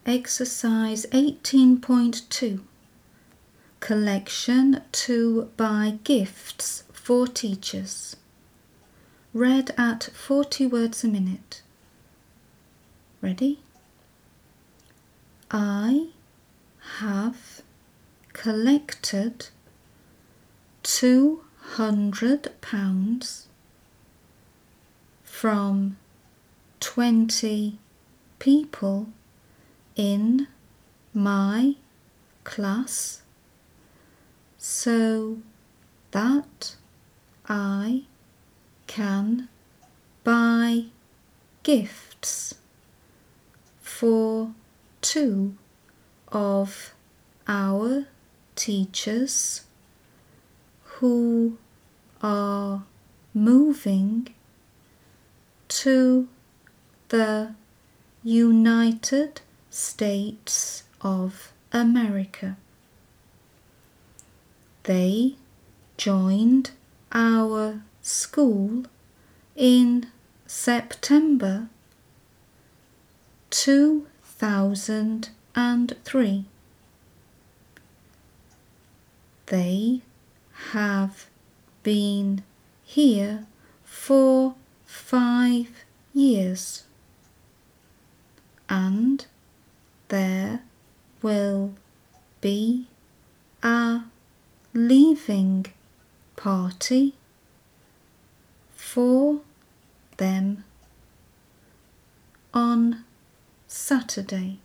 Exercise 18.2. Collection to buy gifts for teachers. Read at 40 words a minute. Ready? I have collected £200 from 20 people in my class so that I can buy gifts for 2 of our teachers who are moving to the United States of America. They joined our school in September 2003. They have been here for 5 years, and there will be a leaving party for them on Saturday.